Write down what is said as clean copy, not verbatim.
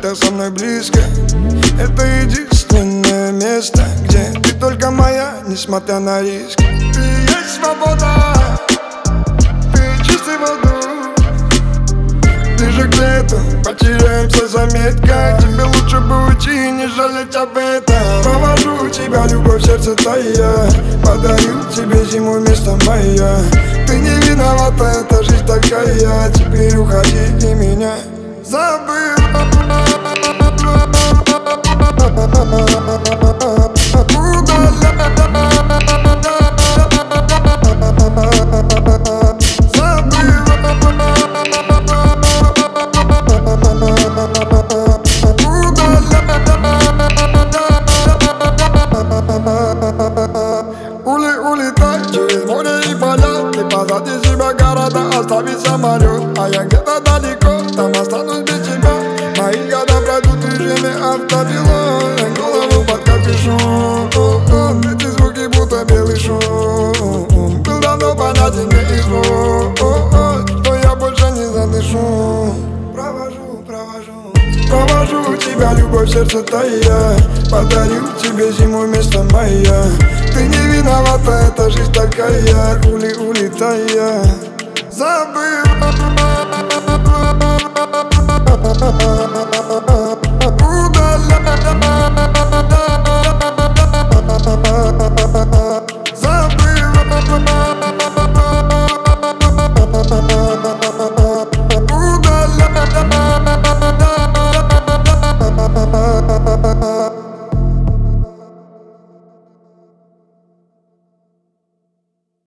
ты со мной близко. Это единственное место, где ты только моя, несмотря на риск. Ты есть свобода, ты чистый воздух. Ближе к лету потеряемся, заметка. Тебе лучше бы уйти и не жалеть об этом. Провожу тебя, любовь, сердце тая. Подарю тебе зиму вместо мая. Ты не виновата, эта жизнь такая. Теперь уходи и меня забыл. Улетай через море и поля. Ты позади себя города, оставить самолет. А я где-то далеко, там останусь без тебя. Мои года пройдут в режиме автопилот. Голову под капюшон. Эти звуки будто белый шум. Был давно понятен мне и что я больше не задышу. Провожу тебя, любовь, сердце тая. Подарю тебе зиму вместо мая. Ты не виновата, эта жизнь такая. Улетая, забыл.